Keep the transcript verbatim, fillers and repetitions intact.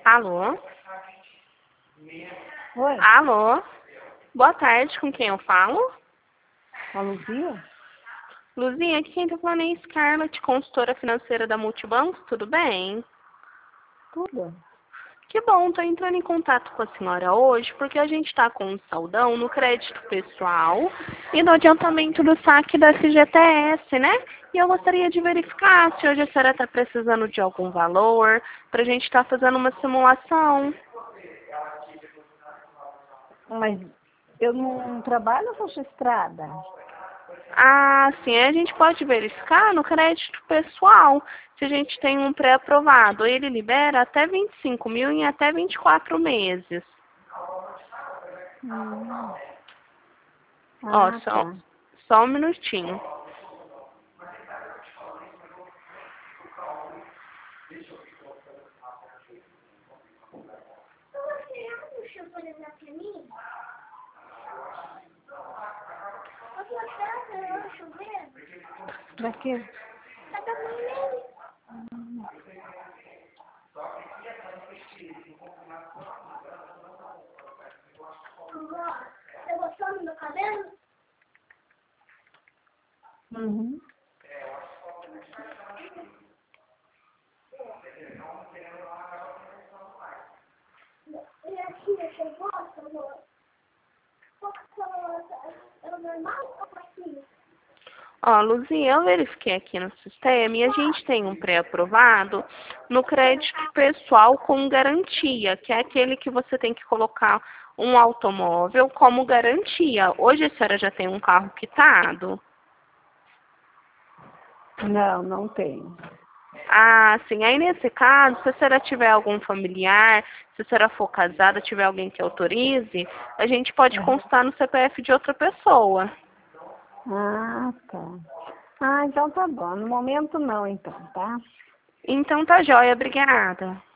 Alô? Oi, Alô? Boa tarde, com quem eu falo? a Luzia? Luzinha, aqui quem tá falando é Scarlett, consultora financeira da Multibanco, tudo bem? Tudo. Que bom, tô entrando em contato com a senhora hoje porque a gente tá com um saldão no crédito pessoal e no adiantamento do saque da S G T S, né? E eu gostaria de verificar se hoje a senhora tá precisando de algum valor pra gente estar fazendo uma simulação. Mas eu não trabalho registrada. Ah, sim, a gente pode verificar no crédito pessoal se a gente tem um pré-aprovado. Ele libera até vinte e cinco mil em até vinte e quatro meses. Hum. Ó, Ah, só, tá. só um minutinho. Daqui. Você gostou do meu cabelo? Uhum. E a tia, você gosta, amor? Qual que é o normal ou assim? Ó, Luzinha, eu verifiquei aqui no sistema e a gente tem um pré-aprovado no crédito pessoal com garantia, que é aquele que você tem que colocar um automóvel como garantia. Hoje a senhora já tem um carro quitado? Não, não tenho. Ah, sim. Aí nesse caso, se a senhora tiver algum familiar, se a senhora for casada, tiver alguém que autorize, a gente pode Uhum. constar no C P F de outra pessoa. Ah, tá. Ah, então tá bom. No momento não, então, tá? Então tá joia, obrigada.